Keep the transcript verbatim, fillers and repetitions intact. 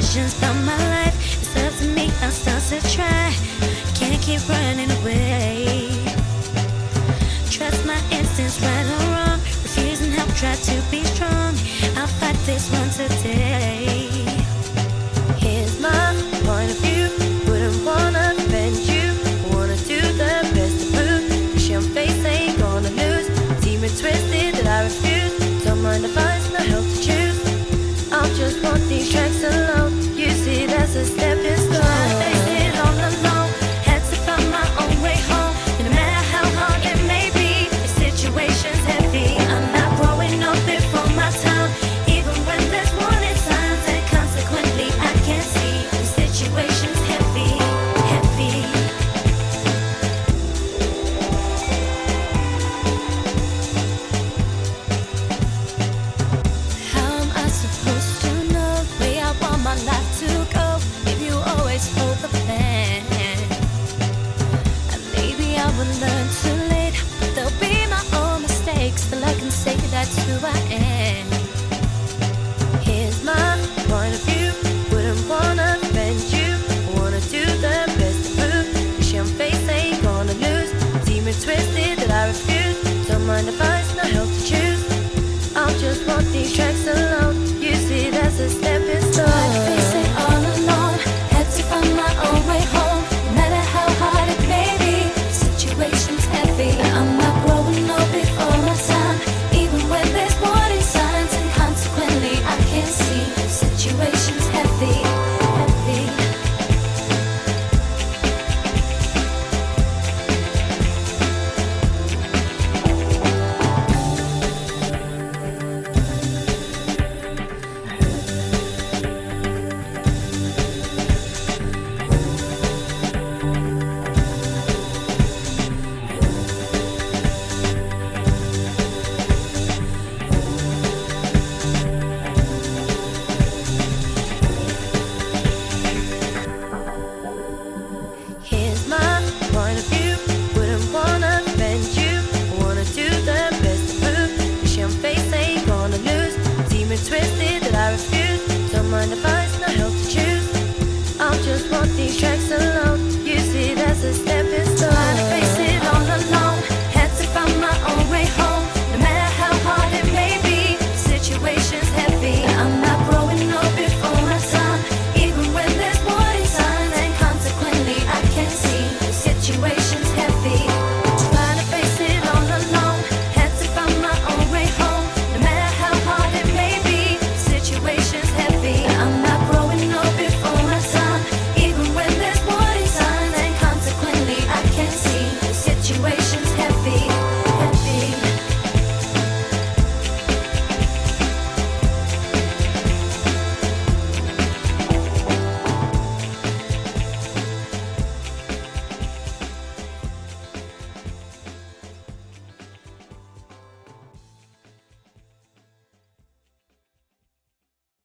decisions about my life. It's up to me, I'll start to try. Can't keep running away. Trust my instincts, right or wrong. Refusing help, try to be strong. I'll fight this one today. Here's my point of view. Wouldn't wanna offend you. Wanna do the best to prove. Your face ain't gonna lose. Demon twisted that I refuse. Don't mind if I no help to choose. I'll just want these tracks alone. You see, that's a stepping stone. Try to face it all alone. Had to find my own way home. No matter how hard it may be, the situation's heavy. I'm not growing up before my time. Even when there's warning signs, and consequently I can't see. The situation's heavy, heavy. How am I supposed to know the way I want my life to go if you always hold the plan? And maybe I will learn too late, but they'll be my own mistakes. Still I can say that's who I am. Here's my point of view. Wouldn't wanna offend you. Wanna do the best to prove. Your face ain't gonna lose. Demon twisted that I refuse. Don't mind if I no help to choose. I'll just want these tracks alone. You see, that's a stepping stone. Tried to face it all alone. Had to find my own way home. No matter how hard it may be, the situation's heavy. I'm not growing up before my time. Even when there's warning signs, and consequently I can't see. The situation's heavy, heavy. Here's my point of view. Wouldn't wanna offend you. Wanna do the best to prove. Your face ain't gonna lose. Demon twist